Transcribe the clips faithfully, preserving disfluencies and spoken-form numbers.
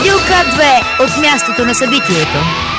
Радио К две от мястото на събитието.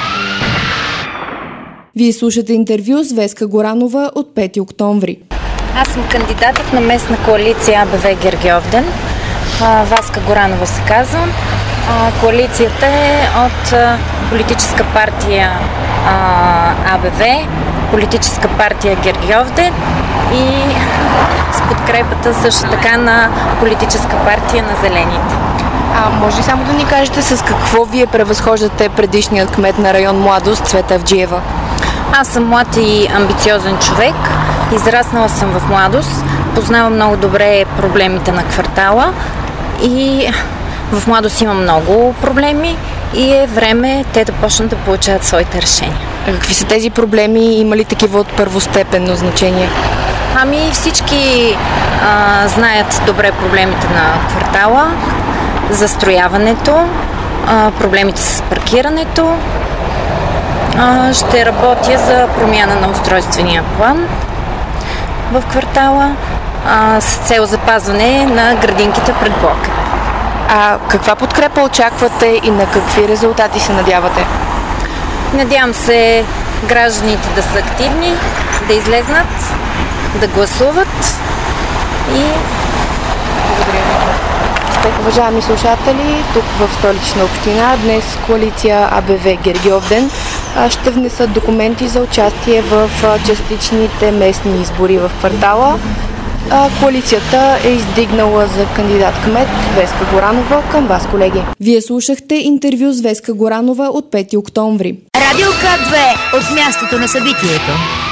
Вие слушате интервю с Веска Горанова от пети октомври. Аз съм кандидатът на местна коалиция АБВ Гергьовден. Васка Горанова се казвам. Коалицията е от политическа партия АБВ, политическа партия Гергьовден и с подкрепата също така на политическа партия на Зелените. А може ли само да ни кажете с какво вие превъзхождате предишният кмет на район Младост Цвета Авджиева? Аз съм млад и амбициозен човек. Израснала съм в Младост. Познавам много добре проблемите на квартала и в Младост има много проблеми и е време те да почнат да получават своите решения. А какви са тези проблеми? Има ли такива от първостепенно значение? Ами всички а, знаят добре проблемите на квартала, застрояването, а, проблемите с паркирането. А, ще работя за промяна на устройствения план в квартала а, с цел запазване на градинките пред блока. А каква подкрепа очаквате и на какви резултати се надявате? Надявам се гражданите да са активни, да излезнат, да гласуват и благодаря ви. Уважаеми слушатели, тук в Столична община днес коалиция АБВ Гергьовден ще внесат документи за участие в частичните местни избори в квартала. Коалицията е издигнала за кандидат-кмет Веска Горанова. Към вас, колеги. Вие слушахте интервю с Веска Горанова от пети октомври. Радио К две от мястото на събитието.